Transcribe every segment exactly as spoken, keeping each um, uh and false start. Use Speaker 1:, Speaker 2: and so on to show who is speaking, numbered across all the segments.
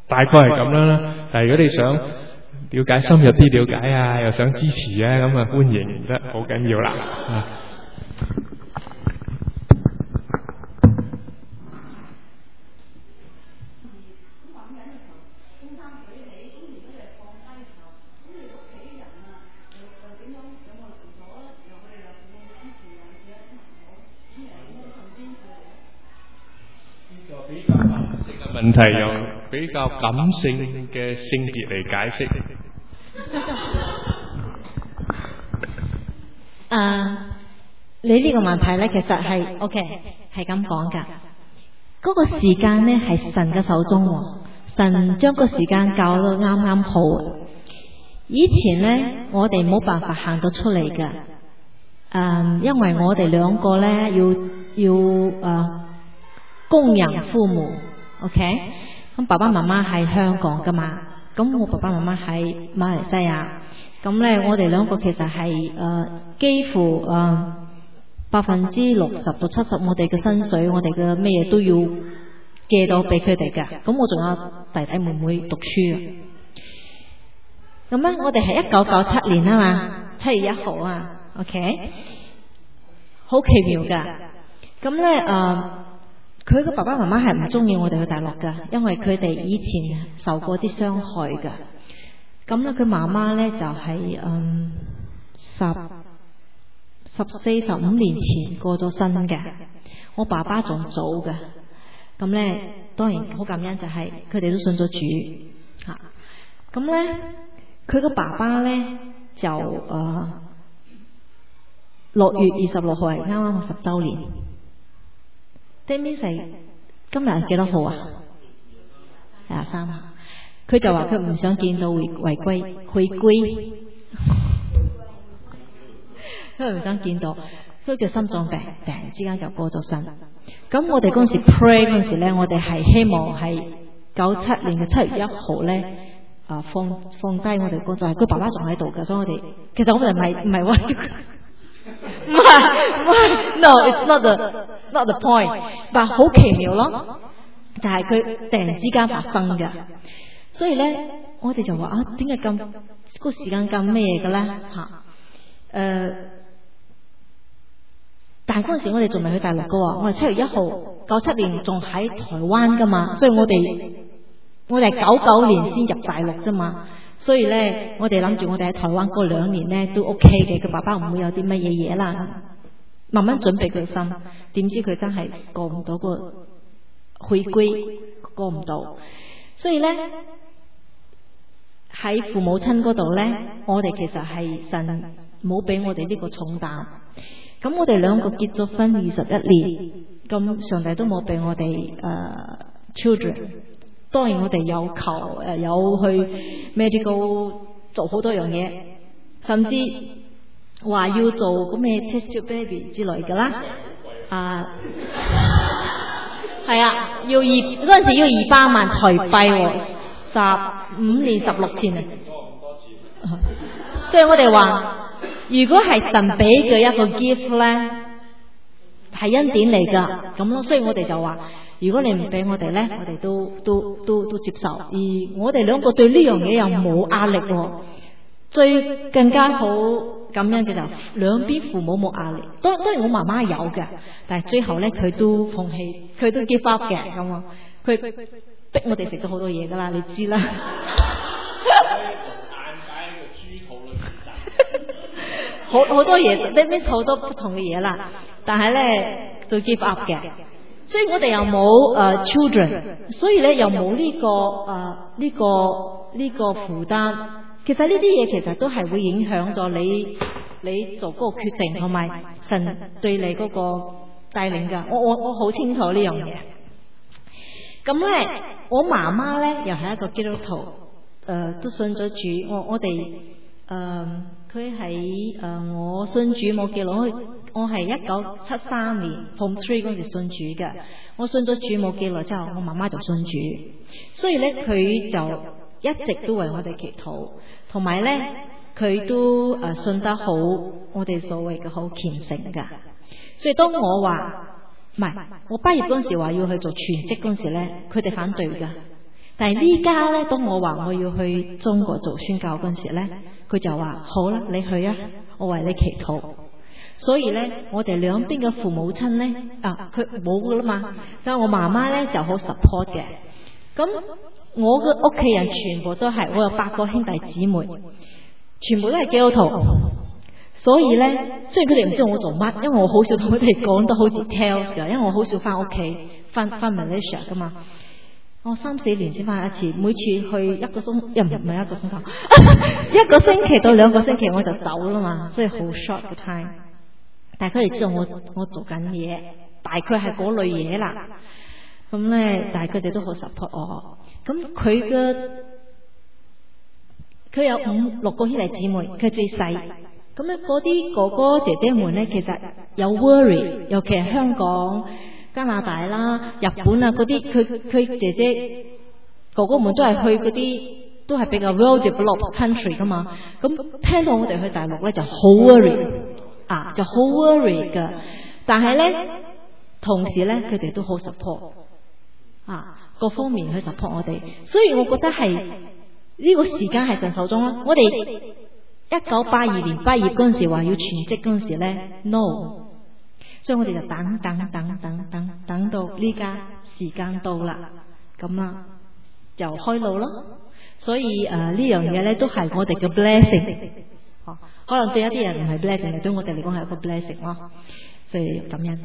Speaker 1: 大概係咁啦。但係如果你想了解深入啲了解啊，又想支持啊，咁啊歡迎得好緊要啦。啊問題用比較感性嘅性別嚟解釋。
Speaker 2: 誒，你呢個問題咧，其實係 OK，係咁講噶。嗰個時間咧係神嘅手中，神將個時間教到啱啱好。以前咧，我哋冇辦法行到出嚟嘅。誒，因為我哋兩個咧要要誒供養父母。OK，咁爸爸媽媽喺香港噶嘛，咁我爸爸媽媽喺馬來西亞，咁咧我哋兩個其實係誒、呃、幾乎誒百分之六十到七十，我哋嘅薪水，我哋嘅咩嘢都要借到俾佢哋噶，咁我仲有弟弟妹妹讀書啊，咁咧我哋係一九九七年啊嘛，七月一號啊 ，OK， 好奇妙噶，咁咧誒。呃佢個爸爸媽媽係唔中意我哋去大陸噶，因為佢哋以前受過啲傷害噶。咁咧，佢媽媽咧就係、是、嗯十十四十五年前過咗身嘅。我爸爸仲早嘅。咁咧，當然好感恩就係佢哋都信咗主吓。咁咧，佢個爸爸咧就誒六、呃、月二十六號係啱啱十周年。That means 係今日係幾多號啊？廿三啊！佢就話佢唔想見到回回歸回歸，佢唔想見到，佢叫心臟病，突然之間就過咗身。咁我哋嗰陣時 pray 嗰陣時咧，我哋係希望係九七年嘅七月一號咧，啊放放低我哋嗰陣，佢爸爸仲喺度㗎，所以我哋其實我哋唔係唔係屈唔係唔係 ，no，it's not the not the point， 但係好奇妙咯，就係佢突然之間發生嘅，所以咧我哋就話啊，點解咁個時間咁咩嘅咧吓？誒，但係嗰陣時我哋仲未去大陸噶，我哋七月一號九七年仲喺台灣噶嘛，所以我哋我哋係九九年先入大陸啫嘛。所以咧，我哋諗住我哋喺台灣嗰兩年咧都 OK 嘅，佢爸爸唔會有啲乜嘢嘢啦。慢慢準備佢心，點知佢真係過唔到個回歸，過唔到。所以咧喺父母親嗰度咧，我哋其實係神冇俾我哋呢個重擔。咁我哋兩個結咗婚二十一年，咁上帝都冇俾我哋誒、uh, children。當然我哋有求誒，有去 medical 做好多樣嘢，甚至話要做個咩 test tube baby 之類噶啦，啊，係啊，要二嗰陣時要二百萬台幣，十五年十六千啊，所以我哋話，如果係神俾嘅一個 gift 咧，係恩典嚟噶，咁咯，所以我哋就話。如果你唔俾我哋咧，我哋都都都都接受。而我哋兩個對呢樣嘢又冇壓力，最更加好感恩嘅就兩邊父母冇壓力。當當然我媽媽有嘅，但係最後咧佢都放棄，佢都 give up 嘅咁啊。佢逼我哋食咗好多嘢噶啦，你知啦。好好多嘢，呢呢好多不同嘅嘢啦，但係咧都 give up 嘅。所以我哋又冇誒、uh, children， 所以咧又冇呢、這個誒呢、uh, 這個呢、這個負擔。其實呢啲嘢其實都係會影響咗你你做嗰個決定，同埋神對你嗰個帶領噶。我我我好清楚呢樣嘢。咁咧，我媽媽咧又係一個基督徒，誒、呃、都信咗主。我我哋誒佢喺誒我信主冇幾耐。我係一九七三年 Form Three 嗰時信主嘅，我信咗主冇幾耐之後，我媽媽就信主，所以咧佢就一直都為我哋祈禱，同埋咧佢都誒信得好，我哋所謂嘅好虔誠噶。所以當我話唔係，我畢業嗰陣時話要去做全職嗰陣時咧，佢哋反對噶， 但係呢家咧，當我話我要去中國做宣教嗰陣時咧，佢就話好啦，你去啊，我為你祈禱。所以咧，我哋兩邊嘅父母親咧，啊，佢冇噶啦嘛，但係我媽媽咧就好 support 嘅。咁我嘅屋企人全部都係，我有八個兄弟姊妹，全部都係基督徒。所以咧，雖然佢哋唔知我做乜，因為我好少同佢哋講得好 details 噶，因為我好少翻屋企，翻翻 Malaysia 噶嘛。我三四年先翻一次，每次去一個鐘，又唔係一個鐘頭，一個星期到兩個星期我就走啦嘛，所以好 short 嘅 time。但係佢哋知道我我做緊嘢，大概係嗰類嘢啦。咁咧，但係佢哋都好 support 我。咁佢嘅佢有五六個兄弟姊妹，佢最細。咁咧，嗰啲哥哥姐姐們咧，其實有 worry， 尤其係香港、加拿大啦、日本啊嗰啲，佢佢姐姐哥哥們都係去嗰啲，都係比較 well developed country 噶嘛。咁聽到我哋去大陸咧，就好 worry 啊，就好 worry 噶。但係咧，同時咧，佢哋都好 support 啊，各方面去 support 我哋。所以我覺得係呢個時間係神手中咯。我哋一九八二年畢業嗰陣時話要全職嗰陣時咧 ，no， 所以我哋就等等等等等等到呢家時間到啦，咁啊就開路咯。所以誒、呃、呢樣嘢咧都係我哋嘅 blessing， 可能對一啲人唔係 blessing， 對我哋嚟講係一個 blessing 咯。所以感恩。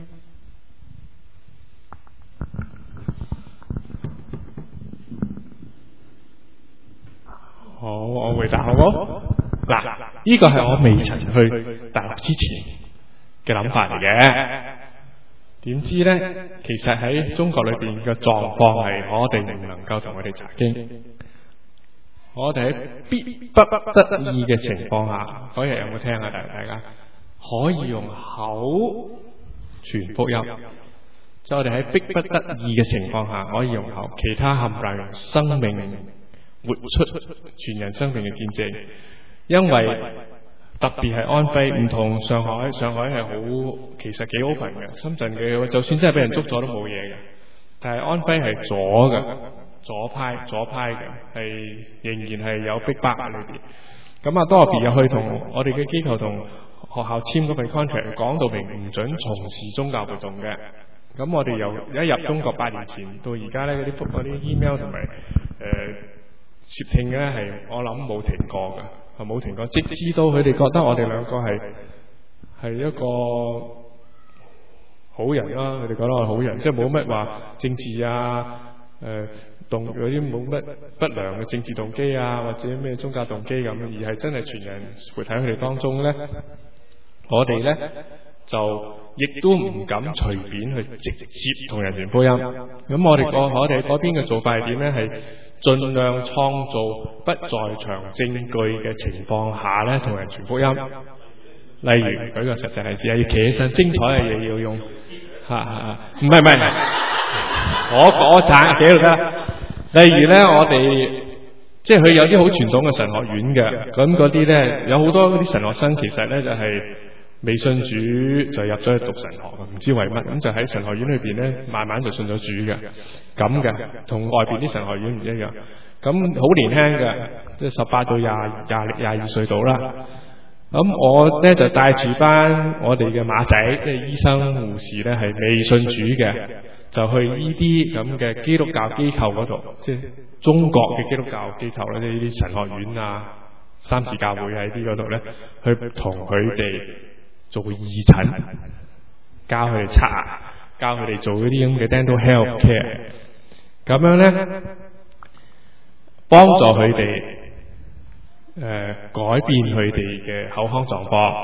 Speaker 1: 好，我回答好冇？嗱，呢個係我未曾去大陸之前嘅諗法嚟嘅。點知咧，其實喺中國裏邊嘅狀況係我哋唔能夠同佢哋查經。我哋喺必不得已嘅情況下，嗰日有冇聽啊？大大家可以用口傳福音，就我哋喺逼不得已嘅情況下，可以用口，其他冚唪唥用生命活出全人生命嘅見證。因為特別係安徽唔同上海，上海係好其實幾 open 嘅，深圳嘅就算真係俾人捉咗都冇嘢嘅，但係安徽係左嘅，左派左派嘅，係仍然係有逼迫喺裏邊。咁啊，多別入去同我哋嘅機構同學校簽嗰份 contract， 講到明唔准從事宗教活動嘅。咁我哋由一入中國八年前到而家咧，嗰啲嗰啲 email 同埋誒接聽咧係我諗冇停過嘅。係冇停過，直至到佢哋覺得我哋兩個係係一個好人啦，佢哋覺得我係好人，即係冇乜話政治啊，誒、呃、動嗰啲冇乜不良嘅政治動機啊，或者咩宗教動機咁，而係真係全人活喺佢哋當中咧，我哋咧就亦都唔敢隨便去直接同人傳福音。咁我哋個我哋嗰邊嘅做法係點咧？係盡量創造不在場證據嘅情況下咧，同人傳福音。例如舉個實際例子啊，要企起身，精彩嘅嘢要用嚇嚇，唔係唔係，我我揀幾度得。例如咧，我哋即係佢有啲好傳統嘅神學院嘅，咁嗰啲咧有好多嗰啲神學生其實咧就係、是。未信主就入咗去讀神學，唔知為乜，咁就喺神學院裏邊咧，慢慢就信咗主嘅，咁嘅，同外邊啲神學院唔一樣。咁好年輕嘅，即係十八到廿廿廿二歲到啦。咁我咧就帶住班我哋嘅馬仔，即係醫生護士咧，係未信主嘅，就去呢啲咁嘅基督教機構嗰度，即係中國嘅基督教機構咧，呢啲神學院啊、三自教會喺啲嗰度咧，去同佢哋做義診，教佢哋刷牙，教佢哋做嗰啲咁嘅 dental health care， 咁樣咧幫助佢哋誒改變佢哋嘅口腔狀況。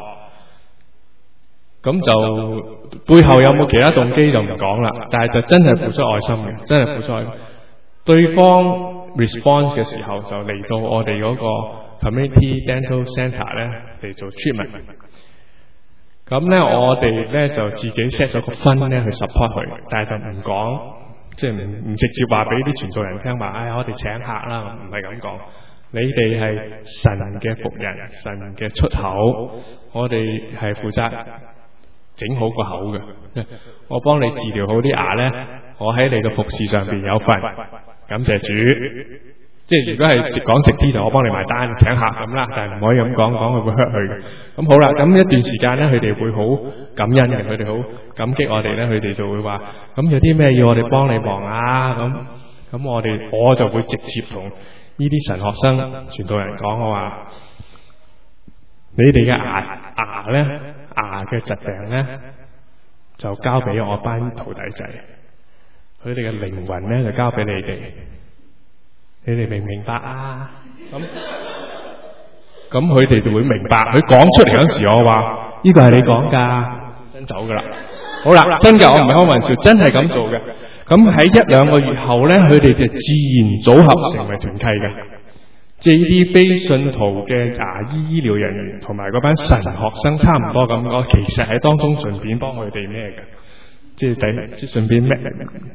Speaker 1: 咁就背後有冇其他動機就唔講啦，但係就真係付出愛心嘅，真係付出愛心。對方 response 嘅時候就嚟到我哋嗰個 community dental centre 咧嚟做 treatment。咁咧，我哋咧就自己 set 咗個分咧去 support 佢，但係就唔講，即係唔唔直接話俾啲傳道人聽話，唉、哎，我哋請客啦，唔係咁講。你哋係神嘅僕人，神嘅出口，我哋係負責整好個口嘅。我幫你治療好啲牙咧，我喺你嘅服侍上邊有份。 感謝主。即係如果係講直啲就我幫你埋單請客咁啦，但係唔可以咁講，講佢會 hurt 佢嘅。咁好啦，咁一段時間咧，佢哋會好感恩嘅，佢哋好感激我哋咧，佢哋就會話：咁有啲咩要我哋幫你忙啊？咁咁我哋我就會直接同呢啲神學生傳道人講，我話：你哋嘅牙牙咧牙嘅疾病咧，就交俾我班徒弟仔，佢哋嘅靈魂咧就交俾你哋。你哋明唔明白啊？咁咁佢哋就會明白。佢講出嚟嗰時，我話呢個係你講噶，真走噶啦。好啦，真嘅，我唔係開玩笑，真係咁做嘅。咁喺一兩個月後咧，佢哋就自然組合成為團契嘅。即係呢啲非信徒嘅牙醫醫療人員同埋嗰班神學生差唔多咁，我其實喺當中順便幫佢哋咩嘅，即係第即係順便 match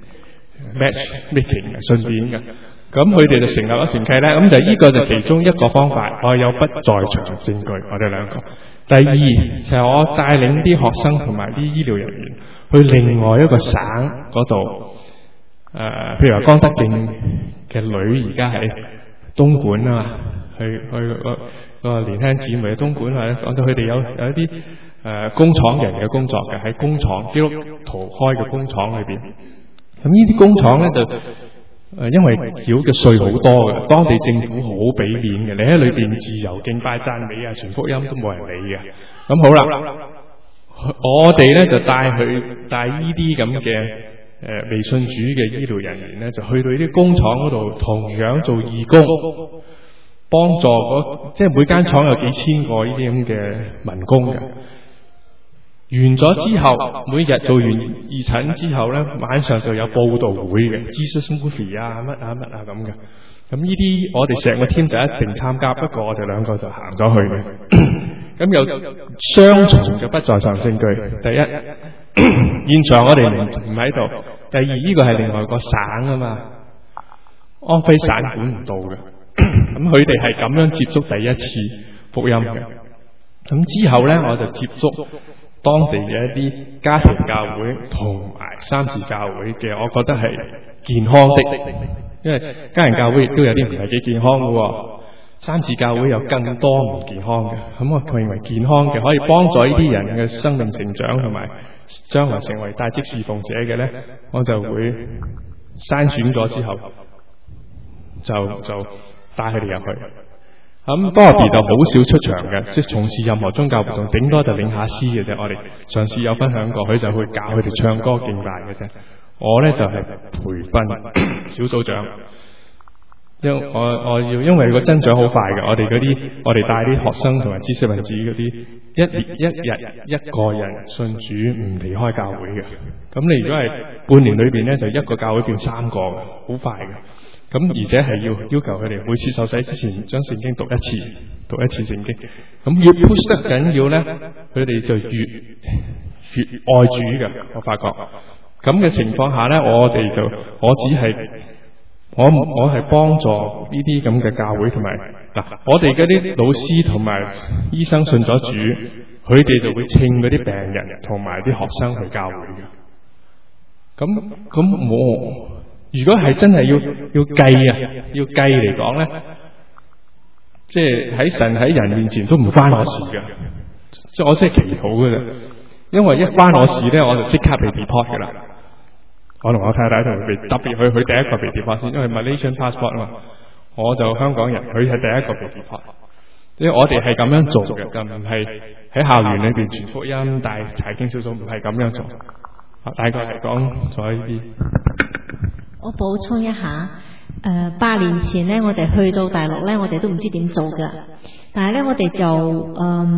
Speaker 1: match meeting 嘅，順便嘅。咁佢哋就成立咗團契咧，咁就呢個就其中一個方法。我有不在場證據，我哋兩個。第二就係、是、我帶領啲學生同埋啲醫療人員去另外一個省嗰度，誒、呃，譬如話江德敬嘅女而家喺東莞啊嘛，去去個個年輕姊妹喺東莞啊，講到佢哋有有一啲誒、呃、工廠人嘅工作嘅，喺工廠基督徒開嘅工廠裏邊。咁呢啲工廠咧就。誒，因為繳嘅稅好多嘅，當地政府好俾面嘅，你喺裏邊自由敬拜讚美啊，傳福音都冇人理嘅。咁好啦，我哋咧就帶佢帶呢啲咁嘅誒未信主嘅醫療人員咧，就去到呢啲工廠嗰度，同樣做義工，幫助嗰即係每間廠有幾千個呢啲咁嘅民工嘅。完咗之後，每日做完義診之後咧，晚上就有佈道會嘅 Jesus Movie 啊，乜啊乜啊咁嘅。咁呢啲我哋成個 team 就一定參加，不過我哋兩個就行咗去嘅。咁有雙重嘅不在場證據。第一，現場我哋唔唔喺度；第二，呢個係另外個省啊嘛，安徽省管唔到嘅。咁佢哋係咁樣接觸第一次福音嘅。咁之後咧，我就接觸當地嘅一啲家庭教會同埋三自教會嘅，我覺得係健康的，因為家庭教會亦都有啲唔係幾健康嘅，三自教會有更多唔健康嘅。咁我認為健康嘅可以幫助呢啲人嘅生命成長同埋將來成為帶職侍奉者嘅呢，我就會篩選咗之後就就帶佢哋入去。咁 Bobby 就好少出場嘅，即係從事任何宗教活動，頂多就領下詩嘅啫。我哋上次有分享過，佢就會教佢哋唱歌敬拜嘅啫。我咧就係、是、培訓小組長，因為我我要因為個增長好快嘅，我哋嗰啲我哋帶啲學生同埋知識分子嗰啲，一年一日一個人信主唔離開教會嘅。咁你如果係半年裏邊咧，就一個教會變三個，好快嘅。咁而且係要要求佢哋每次受洗之前將聖經讀一次，讀一次聖經。咁越 push 得緊要咧，佢哋就越越愛主嘅。我發覺咁嘅情況下咧，我哋就我只係我我係幫助呢啲咁嘅教會同埋嗱，我哋嗰啲老師同埋醫生信咗主，佢哋就會稱嗰啲病人同埋啲學生去教會嘅。咁咁我。如果係真係要要計啊，要計嚟講咧，即係喺神喺人面前都唔關我事嘅，即係我即係祈禱嘅啫。因為一關我事咧，我就即刻被 deport 嘅啦。我同我太太同被特別去佢第一個被 deport 先，因為 Malaysian passport 啊嘛，我就香港人，佢係第一個被 deport。因為我哋係咁樣做嘅，就唔係喺校園裏邊傳福音、帶查經小組，唔係咁樣做。大概係講咗呢啲。
Speaker 2: 我補充一下，誒、呃，八年前呢，我哋去到大陸呢，我哋都唔知點做㗎。但係呢，我哋就誒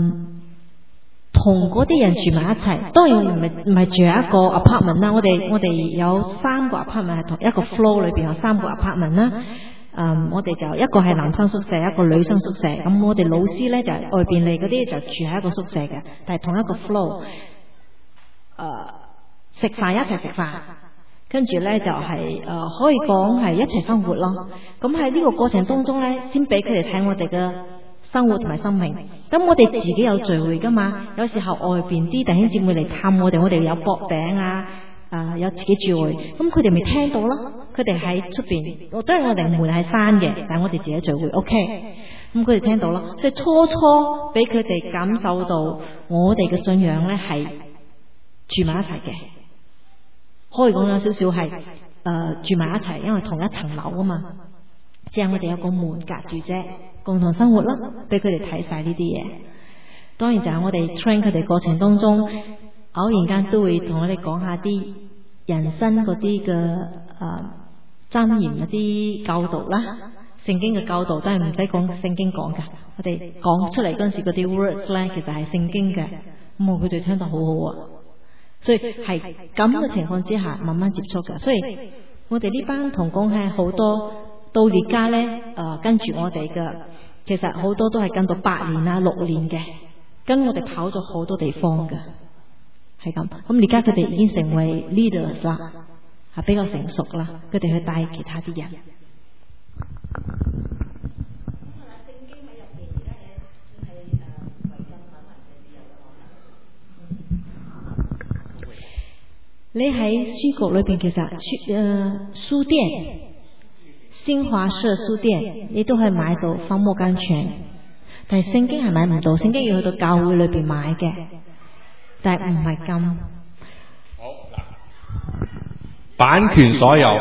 Speaker 2: 同嗰啲人住埋一齊。當然唔係唔係住喺一個 apartment 啦。我哋我哋有三個 apartment 係同一個 floor 裏邊有三個 apartment 啦。誒，我哋就一個係男生宿舍，一個女生宿舍。咁我哋老師呢，就係外邊嚟嗰啲就住喺一個宿舍嘅，但係同一個 floor。誒、呃，食飯一齊食飯。跟住咧就係、是、誒、呃，可以講係一齊生活咯。咁喺呢個過程當中咧，先俾佢哋睇我哋嘅生活同埋生命。咁我哋自己有聚會噶嘛，有時候外邊啲弟兄姊妹嚟探我哋，我哋有薄餅啊， 呃、有自己聚會，咁佢哋咪聽到咯。佢哋喺出邊，我當然我哋門係閂嘅，但係我哋自己聚會 OK。咁佢哋聽到咯，所以初初俾佢哋感受到我哋嘅信仰咧係住埋一齊嘅，可以講有少少係誒住埋一齊，因為同一層樓啊嘛，即係我哋有個門隔住啫，共同生活咯，俾佢哋睇晒呢啲嘢。當然就係我哋 train 佢哋過程當中，偶然間都會同我哋講下啲人生嗰啲嘅誒箴言嗰啲教導啦，聖經嘅教導都係唔使講聖經講噶，我哋講出嚟嗰陣時嗰啲 words 咧，其實係聖經嘅，咁我佢哋聽得好好啊。所以係咁嘅情況之下，慢慢接觸嘅。所以我哋呢班同工係好多到而家咧，誒、呃、跟住我哋嘅，其實好多都係跟到八年啊、六年嘅，跟我哋跑咗好多地方嘅，係咁。咁而家佢哋已經成為 leaders 啦，係比較成熟啦，佢哋去帶其他啲人。你喺書局裏邊，其實書誒、呃、書店新華社書店，你都可以買到《方莫甘泉》，但係聖經係買唔到，聖經要去到教會裏邊買嘅，但係唔係咁。
Speaker 1: 好嗱，版權所有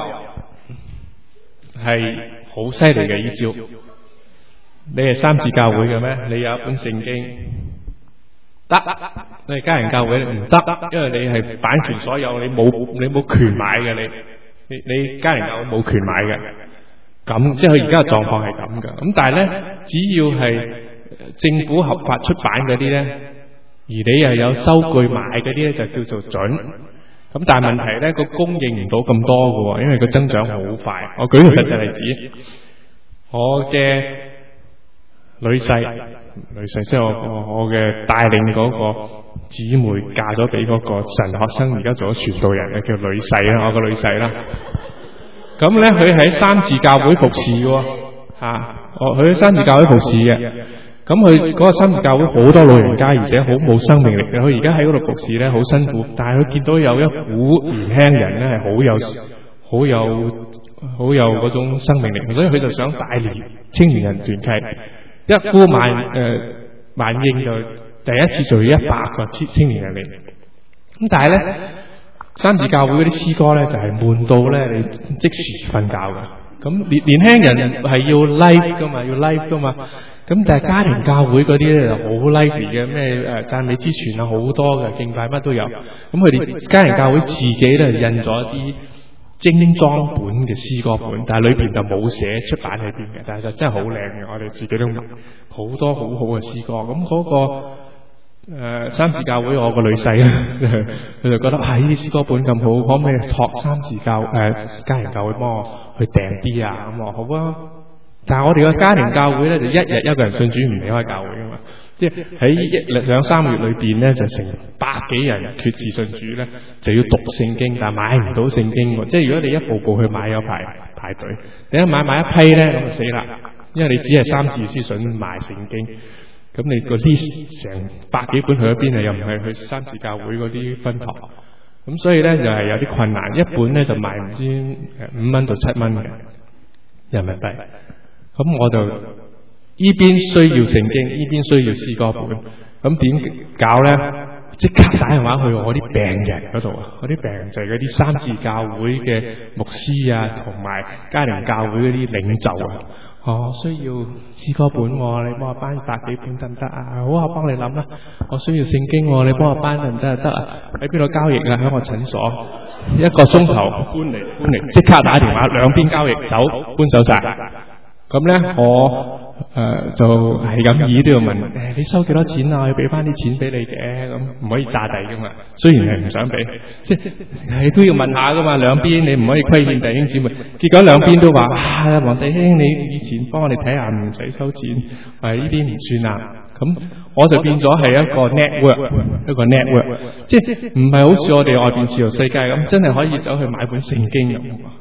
Speaker 1: 係好犀利嘅呢招。你係三自教會嘅咩？你有一本聖經得？你係家人教會唔得，因為你係版權所有，你冇你冇權買嘅，你你你家人教會冇權買嘅。咁即係佢而家嘅狀況係咁噶。咁但係咧，只要係政府合法出版嗰啲咧，而你又有收據買嗰啲咧，就叫做準。咁但係問題咧，個供應唔到咁多嘅，因為個增長好快。我舉個實際例子，我嘅女婿，女婿即係我我嘅帶領嗰個姊妹嫁咗俾嗰個神學生，而家做咗傳道人嘅，叫女婿啦，我個女婿啦。咁咧，佢喺三自教會服侍嘅，吓、啊，我佢喺三自教會服侍嘅。咁佢嗰個三自教會好多老人家，而且好冇生命力嘅。佢而家喺嗰度服侍咧，好辛苦。但係佢見到有一股年輕人咧，係好有、好有、好有嗰種生命力，所以佢就想帶領青年人團契。一呼萬誒萬應，就第一次聚一百個青青年人嚟。咁但係咧，三自教會嗰啲詩歌咧就係悶到咧，你即時瞓覺㗎。咁年年輕人係要 live 噶嘛，要 live 噶嘛。咁但係家庭教會嗰啲咧就好 lively 嘅，咩誒讚美之泉啊，好多嘅敬拜乜都有。咁佢哋家庭教會自己咧印咗一啲精裝本嘅詩歌本，但係裏邊就冇寫出版喺邊嘅，但係就真係好靚嘅，我哋自己都買好多好好嘅詩歌。咁嗰、那個誒、呃、三自教會我個女婿咧，佢就覺得啊呢啲詩歌本咁好，可唔可以託三自教誒、呃、家庭教會幫我去訂啲啊？咁我好啊。但係我哋個家庭教會咧，就一日一個人信主唔離開教會噶嘛，即係喺一兩三個月裏邊咧，就成百幾人決志信主咧，就要讀聖經，但係買唔到聖經。即係如果你一步步去買，有排排隊，你一買買一批咧，咁就死啦，因為你只係三自書信賣聖經，咁你個 list 成百幾本去咗邊啊？又唔係去三自教會嗰啲分堂，咁所以咧就係、是、有啲困難。一本咧就賣唔知五蚊到七蚊嘅人民幣。咁我就依邊需要聖經，依邊需要詩歌本，咁點搞咧？即刻打電話去我啲病人嗰度啊！嗰啲病人就係嗰啲三自教會嘅牧師啊，同埋家庭教會嗰啲領袖啊。我需要詩歌本，你幫我搬百幾本得唔得啊？好啊，幫你諗啦。我需要聖經，你幫我搬得唔得啊？得啊！喺邊度交易啊？喺我診所，一個鐘頭搬嚟搬嚟，即刻打電話，兩邊交易走搬走晒。咁咧，我誒、呃、就係咁意都要問誒、哎，你收幾多錢啊？我要俾翻啲錢俾你嘅，咁唔可以詐底噶嘛。雖然係唔想俾，即係都要問下噶嘛。兩邊你唔可以虧欠弟兄姊妹。結果兩邊都話：啊，黃弟兄，你以前幫我哋睇下唔使收錢，誒呢啲唔算啦。咁我就變咗係一個 network， 一個 network， 即係唔係好似我哋外邊自由世界咁，真係可以走去買本聖經咁。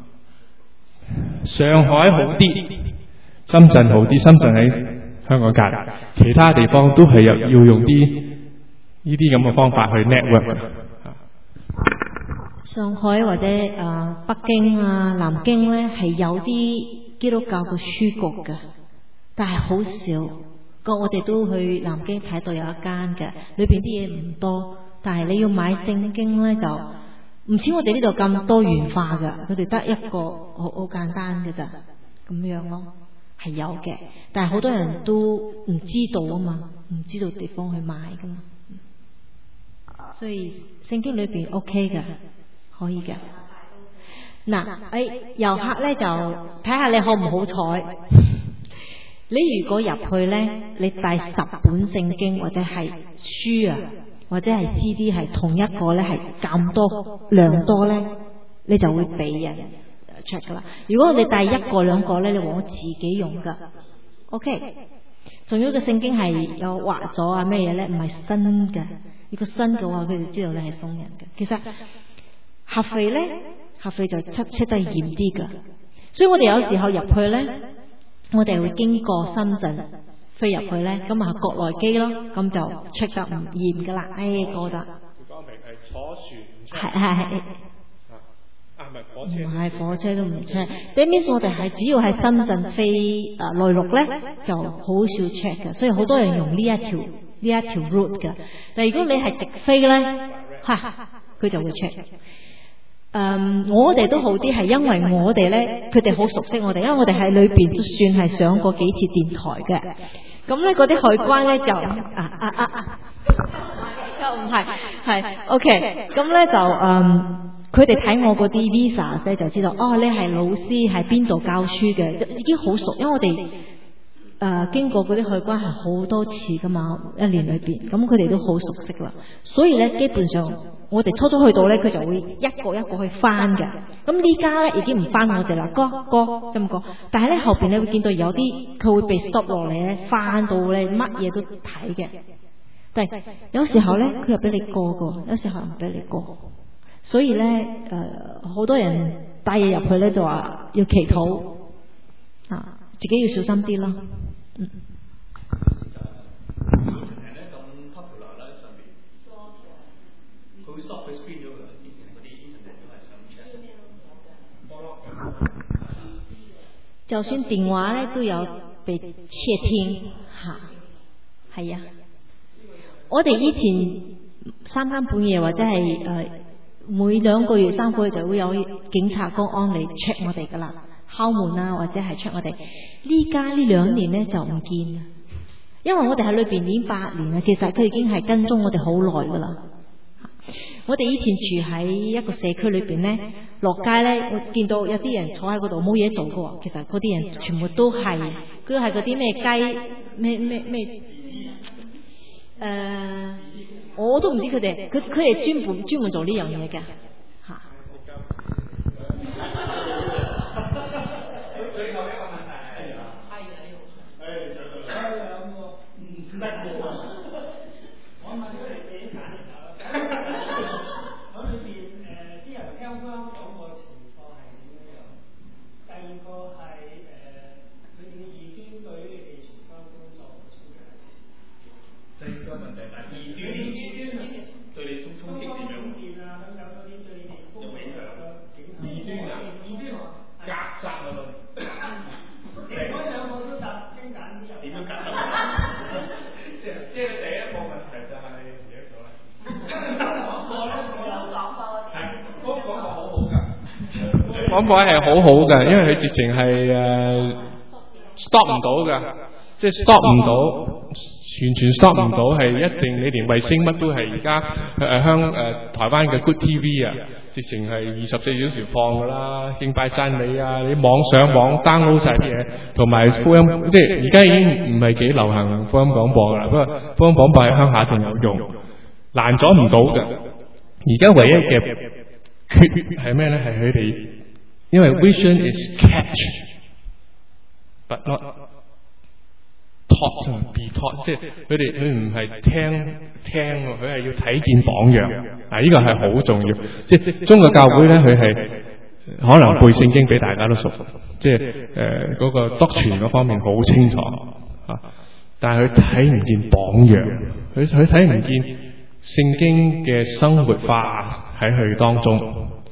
Speaker 1: 上海好啲。深圳好啲，深圳喺香港隔籬，其他地方都係有要用啲呢啲咁嘅方法去 network。
Speaker 2: 上海或者誒、呃、北京啊、南京咧係有啲基督教嘅書局嘅，但係好少。個我哋都去南京睇到有一間嘅，裏邊啲嘢唔多，但係你要買聖經咧就唔似我哋呢度咁多元化㗎，佢哋得一個好好簡單嘅咋咁樣咯，係有嘅，但係好多人都唔知道啊嘛，唔知道地方去買㗎嘛，所以聖經裏邊 OK 嘅，可以嘅。嗱，誒遊客咧就睇下你好唔好彩。你如果入去呢，你帶十本聖經或者係書啊，或者係 C D 係同一個呢，係咁多量多呢，你就會俾人 check 噶啦。如果你帶一個兩個呢，你話我自己用噶 ，OK。仲有個聖經係有畫咗啊咩嘢呢？唔係新嘅。如果新嘅話，佢哋知道你係送人嘅。其實合肥呢，合肥就測測得嚴啲噶，所以我哋有時候入去呢。我哋會經過深圳飛入去咧，咁啊國內機咯，咁就 check 得唔嚴噶啦，誒過得。講明係坐船。係係係。啊，唔係火車。唔係火車都唔 check。That means我哋係只要喺深圳飛誒內陸咧，就好少 check 嘅，所以好多人用呢一條呢一條 route 嘅。但係如果你係直飛咧，嚇佢就會 check。誒、um, 我哋都好啲，係因為我哋咧，佢哋好熟悉我哋，因為我哋喺裏邊都算係上過幾次電台嘅。咁咧嗰啲海關咧就啊啊啊啊，又唔係係 OK。咁咧就誒，佢哋睇我嗰啲 visa 咧就知道，哦，你係老師，係邊度教書嘅，已經好熟，因為我哋誒、呃、經過嗰啲海關係好多次噶嘛，一年裏邊，咁佢哋都好熟悉啦。所以咧，基本上。我哋初初去到咧，佢就會一個一個去翻嘅。咁呢家咧已經唔翻我哋啦，哥哥咁講。但係咧後邊你會見到有啲佢會被 stop 落嚟咧，翻到咧乜嘢都睇嘅。但係有時候咧佢又俾你過個，有時候唔俾你過。所以咧誒，好多人帶嘢入去咧就話要祈禱啊，自己要小心啲咯。嗯。就算電話咧都有被竊聽吓，係啊！我哋以前三更半夜或者係誒、呃、每兩個月三個月就會有警察公安嚟 check 我哋噶啦，敲門啊或者係 check 我哋。呢家呢兩年咧就唔見啦，因為我哋喺裏邊已經八年啦，其實佢已經係跟蹤我哋好耐噶啦。我哋以前住喺一個社區裏邊呢，落街呢，我見到有啲人坐喺嗰度冇嘢做嘅，其實嗰啲人全部都係，佢係嗰啲咩雞咩咩咩，誒，我都唔知佢哋，佢佢哋專門專門做呢樣嘢嘅，吓。最後一個問題係啊，係啊，誒，誒，兩個唔得嘅，我問佢哋點解？我裏邊誒啲人聽翻講個情況係點樣樣？第二個係誒佢哋嘅義捐對於你哋全方工作嘅衝擊。第二個問題係義捐義捐對你衝衝擊點樣？電啊等等嗰啲對你哋有影響咯。義捐啊，義捐格殺啊嘛。嗰兩個都答精簡啲。點樣格殺？即係即係第一個問題就係唔記得咗啦。廣播係好好㗎，因為佢直情係誒 stop 唔到㗎，即係 stop 唔到，完全 stop 唔到，係一定你連衛星乜都係而家誒香誒台灣嘅 Good T V 啊，直情係二十四小時放㗎啦，敬拜讚美啊，你網上網 download 晒啲嘢，同埋福音，即係而家已經唔係幾流行福音廣播㗎啦，不過福音廣播喺鄉下仲有用，攔阻唔到㗎。而家唯一嘅缺係咩咧？係佢哋。因為 vision is catch but not taught be taught， 即係佢哋佢唔係聽聽，佢係要睇見榜樣。啊，呢個係好重要。即係中國教會咧，佢係可能背聖經俾大家都熟，即係誒嗰個督傳嗰方面好清楚啊。但係佢睇唔見榜樣，佢佢睇唔見聖經嘅生活化喺佢當中。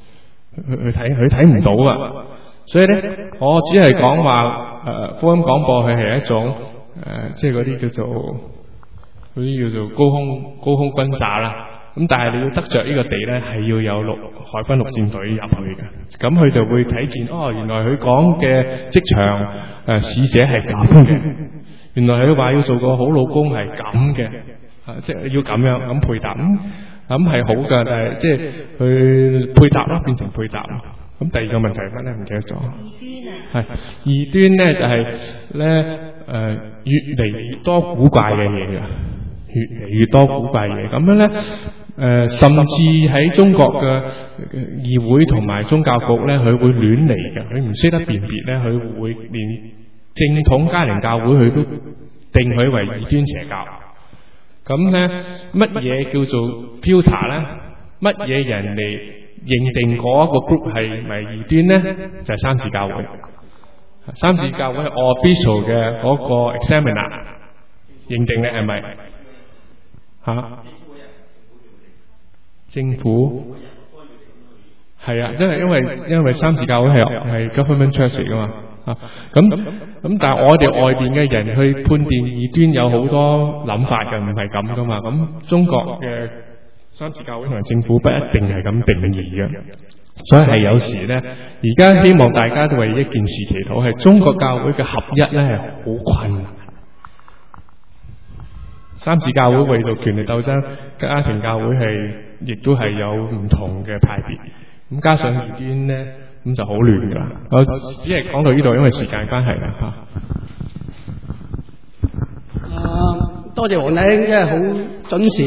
Speaker 1: 去去睇，佢睇唔到啊。所以咧，我只係講話誒福音廣播佢係一種誒、呃，即係嗰啲叫做嗰啲叫做高空高空轟炸啦。咁但係你要得着呢個地咧，係要有陸海軍陸戰隊入去嘅。咁佢就會睇見哦，原來佢講嘅職場誒使者係咁嘅，原來佢話要做個好老公係咁嘅，啊即係要咁樣咁配搭，咁咁係好㗎，但係即係去配搭啦，變成配搭。咁第二個問題係乜咧？唔記得咗。係異端咧，就係咧誒越嚟越多古怪嘅嘢㗎，越嚟越多古怪嘢。咁樣咧誒、呃，甚至喺中國嘅議會同埋宗教局咧，佢會亂嚟嘅，佢唔識得辨別咧，佢會連正統家庭教會佢都定佢為異端邪教。咁咧乜嘢叫做 filter 咧？乜嘢人嚟認定嗰一個 group 係咪異端咧？就係、是、三自教會。三自教會係 official 嘅嗰個 examiner 認定你係咪吓？政府係啊，因為因為因為三自教會係係 government church 嚟噶嘛啊，咁咁但係我哋外邊嘅人去判斷異端有好多諗法嘅，唔係咁噶嘛。咁中國嘅三自教會同埋政府不一定係咁定義嘅，所以係有時咧，而家希望大家都為一件事祈禱，係中國教會嘅合一咧係好困難。三自教會為咗權力鬥爭，家庭教會係亦都係有唔同嘅派別，咁加上異端咧，咁就好亂噶啦。我只係講到呢度，因為時間關係啦吓。
Speaker 3: 啊，多謝黃弟兄，真係好準時。